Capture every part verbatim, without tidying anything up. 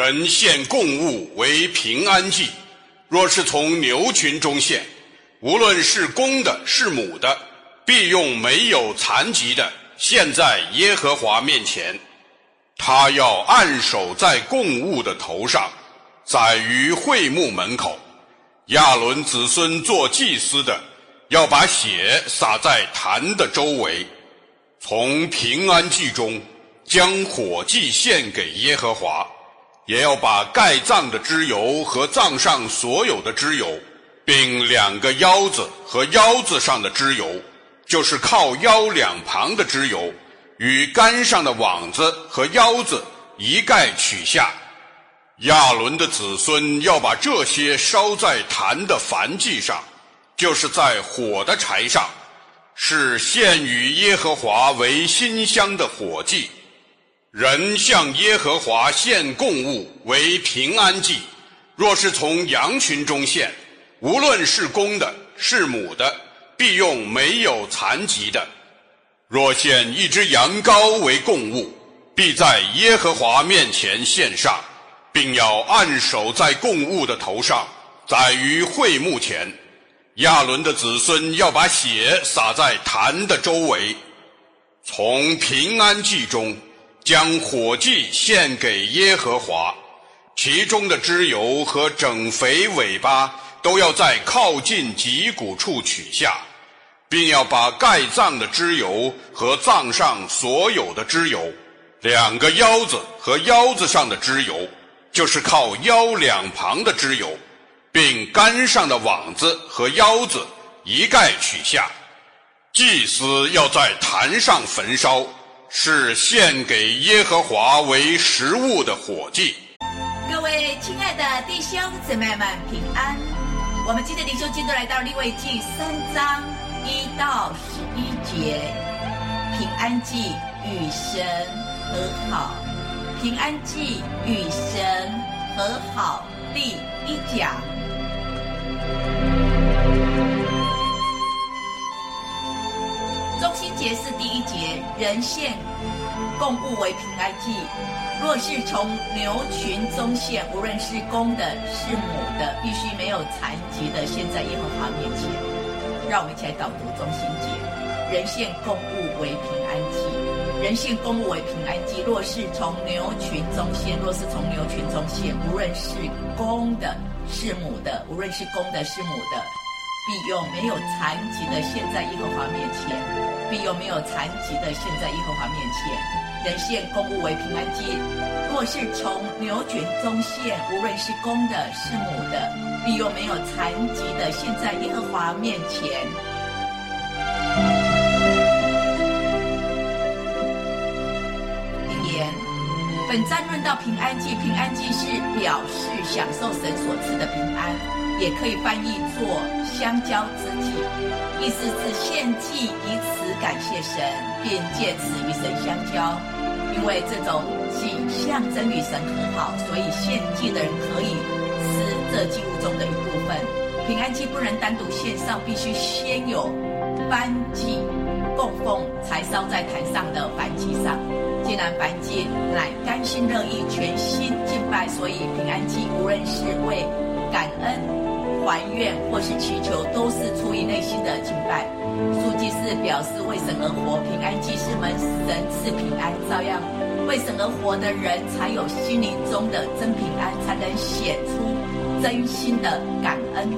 人献供物为平安祭，若是从牛群中献，无论是公的是母的，必用没有残疾的献在耶和华面前。他要按手在供物的头上，宰于会幕门口。亚伦子孙做祭司的，要把血洒在坛的周围。从平安祭中将火祭献给耶和华，也要把盖脏的脂油和脏上所有的脂油，并两个腰子和腰子上的脂油，就是靠腰两旁的脂油，与杆上的网子和腰子一概取下。亚伦的子孙要把这些烧在坛的燔祭上，就是在火的柴上，是献与耶和华为馨香的火祭。人向耶和华献供物为平安祭，若是从羊群中献，无论是公的是母的，必用没有残疾的。若献一只羊羔为供物，必在耶和华面前献上，并要按手在供物的头上，宰于会幕前。亚伦的子孙要把血洒在坛的周围。从平安祭中将火祭献给耶和华，其中的脂油和整肥尾巴都要在靠近脊骨处取下，并要把盖脏的脂油和脏上所有的脂油，两个腰子和腰子上的脂油，就是靠腰两旁的脂油，并杆上的网子和腰子一概取下。祭司要在坛上焚烧，是献给耶和华为食物的火祭。 各位亲爱的弟兄姊妹们平安。我们今天的灵修进度来到利未记三章一到十一节，平安祭与神和好。平安祭与神和好第一讲。中心节是第一节，人献供物为平安祭，若是从牛群中献，无论是公的是母的，必须没有残疾的献在耶和华面前。让我们一起来导读中心节，人献供物为平安祭，人献供物为平安祭，若是从牛群中献，若是从牛群中献，无论是公的是母的，无论是公的是母的，必用没有残疾的献在耶和华面前，必用没有残疾的献在耶和华面前。人献供物为平安祭，若是从牛群中献，无论是公的是母的，必用没有残疾的献在耶和华面前。引言：本章论到平安祭，平安祭是表示享受神所赐的平安，也可以翻译作相交之祭，意思是献祭以此感谢神，并借此与神相交。因为这种祭象征与神和好，所以献祭的人可以吃这祭物中的一部分。平安祭不能单独献上，必须先有燔祭供奉，才烧在坛上的燔祭上。既然燔祭乃甘心乐意、全心敬拜，所以平安祭无论是为感恩、还愿或是祈求，都是出于内心的敬拜。赎祭是表示为神而活，平安祭是蒙神赐平安，照样为神而活的人才有心灵中的真平安，才能显出真心的感恩。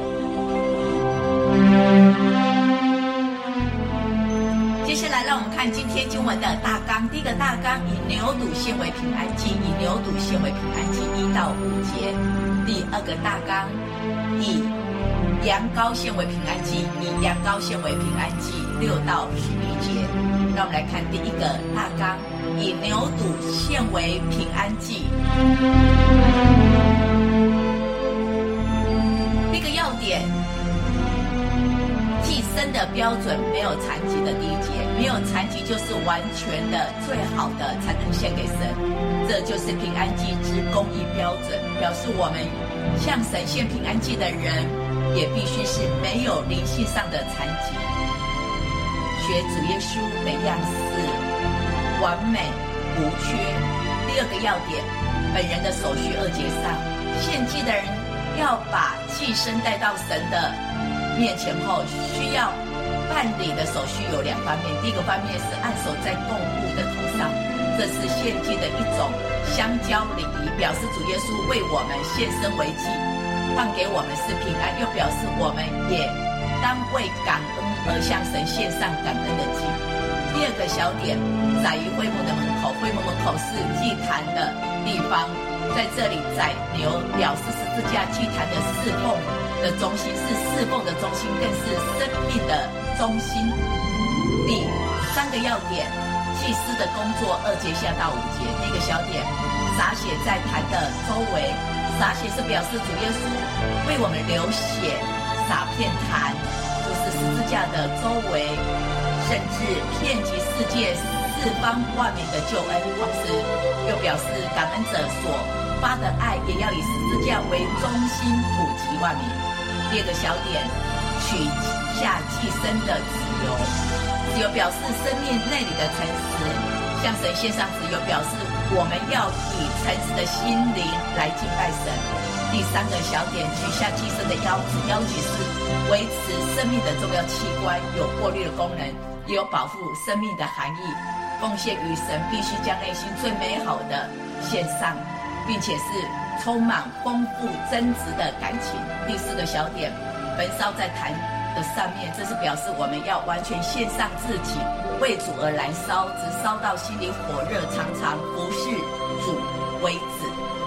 接下来让我们看今天经文的大纲。第一个大纲，以牛犊献为平安祭，以牛犊献为平安祭一到五节。第二个大纲，以羊羔献为平安祭，以羊羔献为平安祭六到十一节。让我们来看第一个大纲，以牛犊献为平安祭。第一个要点，祭牲的标准没有残疾的第一节，没有残疾就是完全的、最好的才能献给神，这就是平安祭之公义标准，表示我们向神献平安祭的人也必须是没有灵性上的残疾，学主耶稣的样式，完美无缺。第二个要点， 本人的手续。二节上，献祭的人要把祭牲带到神的面前后，需要办理的手续有两方面。第一个方面是按手在供物的头上，这是献祭的一种相交礼仪，表示主耶稣为我们献身为祭，换给我们是平安，又表示我们也当为感恩而向神献上感恩的祭。第二个小点，宰于会幕的门口，会幕门口是祭坛的地方，在这里宰牛表示十字架祭坛的侍奉的中心，是侍奉的中心，更是生命的中心。第三个要点，祭司的工作。二节下到五节。第一个小点，洒血在坛的周围，洒血是表示主耶稣为我们流血，洒遍坛就是十字架的周围，甚至遍及世界四方万民的救恩，同时又表示感恩者所发的爱也要以十字架为中心普及万民。第二个小点，取下祭牲的子油，子油表示生命内里的诚实，向神献上子油表示我们要以诚实的心灵来敬拜神。第三个小点，取下祭牲的腰子，腰子是维持生命的重要器官，有过滤的功能，也有保护生命的含义。奉献于神必须将内心最美好的献上，并且是充满丰富真挚的感情。第四个小点，焚烧在坛的上面，这是表示我们要完全献上自己，为主而燃烧，直烧到心里火热，常常服侍主为止。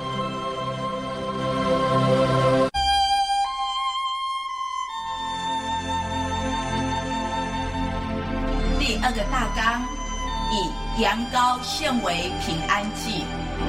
第二个大纲，以羊羔献为平安祭。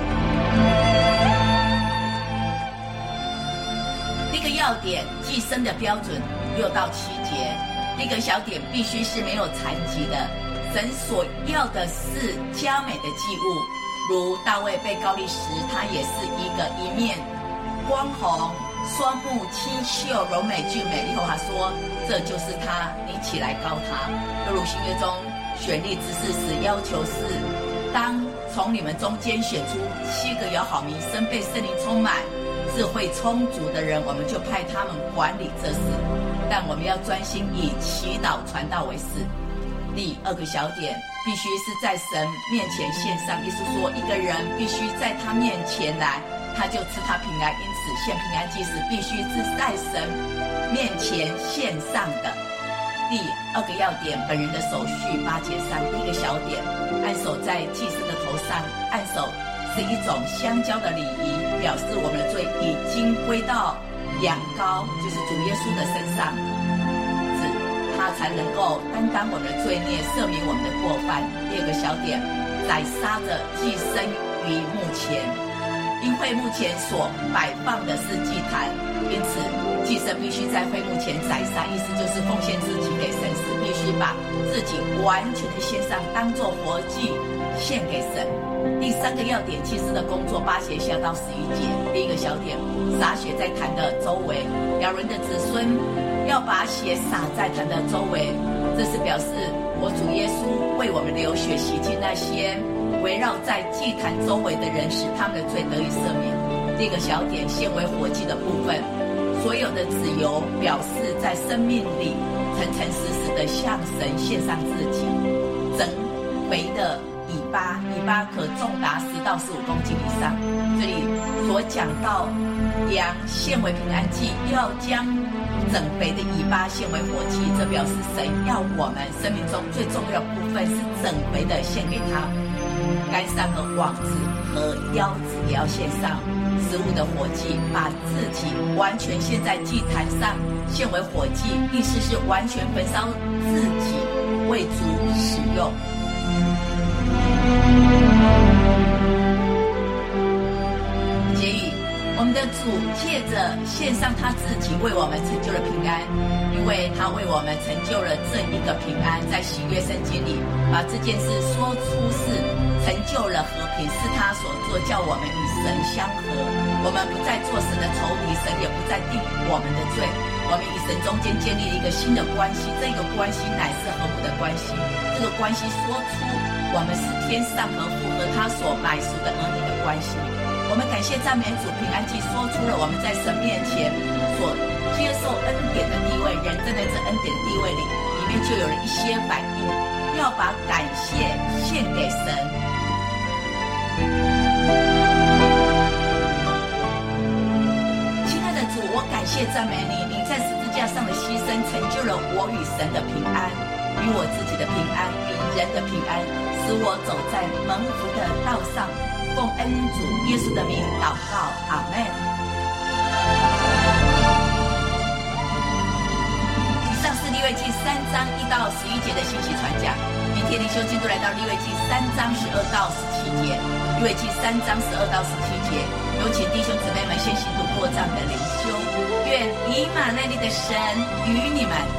第一个要点，祭牲的标准。六到七节。第一个小点，必须是没有残疾的。神所要的是佳美的祭物，如大卫被膏立时，他也是一个一面光红、双目清秀、柔美俊美。利后他说，这就是他，你起来膏他。又如新约中选立执事时，要求是当从你们中间选出七个有好名声、被圣灵充满、智慧充足的人，我们就派他们管理这事。但我们要专心以祈祷传道为事。第二个小点，必须是在神面前献上，意思说一个人必须在他面前来，他就赐他平安。因此献平安祭时必须是在神面前献上的。第二个要点，本人的手续。八节上第一个小点，按手在祭司的头上。按手是一种相交的礼仪，表示我们的罪已经归到羊羔，就是主耶稣的身上，是他才能够担当我们的罪孽，赦免我们的过犯。第二个小点，宰杀着祭牲于幕前，因会幕前所摆放的是祭坛，因此祭牲必须在会幕前宰杀，意思就是奉献自己给神时，必须把自己完全的献上，当作活祭献给神。第三个要点，祭司的工作。八节下到十一节。第一个小点，洒血在坛的周围，亚伦的子孙要把血洒在坛的周围，这是表示我主耶稣为我们流血，洗净那些围绕在祭坛周围的人，使他们的罪得以赦免。第一个小点，献为火祭的部分，所有的子油表示在生命里诚诚实实的向神献上自己。整肥的尾巴，尾巴可重达十到十五公斤以上。这里所讲到羊献为平安祭，要将整肥的尾巴献为火祭，这表示神要我们生命中最重要的部分是整肥的献给他。肝上和网子和腰子也要献上。食物的火祭，把自己完全献在祭坛上，献为火祭，意思是完全焚烧自己，为主使用。结语，我们的主借着献上他自己，为我们成就了平安，因为他为我们成就了这一个平安。在新约圣经里，把这件事说出是成就了和平，是他所做，叫我们与神相合。我们不再做神的仇敌，神也不再定我们的罪。我们与神中间建立了一个新的关系，这个关系乃是和睦的关系。这个关系说出我们是天上和父和他所买赎的儿女的关系。 我们感谢赞美主，平安祭说出了我们在神面前所接受恩典的地位，人站在这恩典的地位里，里面就有了一些反应，要把感谢献给神。亲爱的主，我感谢赞美你，你在十字架上的牺牲成就了我与神的平安，与我自己的平安，与人的平安，使我走在蒙福的道上。奉恩主耶稣的名祷告，阿们。以上是利未记三章一到十一节的信息传讲。明天灵修进度来到利未记三章十二到十七节，利未记三章十二到十七节，有请弟兄姊妹们先行读过这样的灵修。愿以马内利的神与你们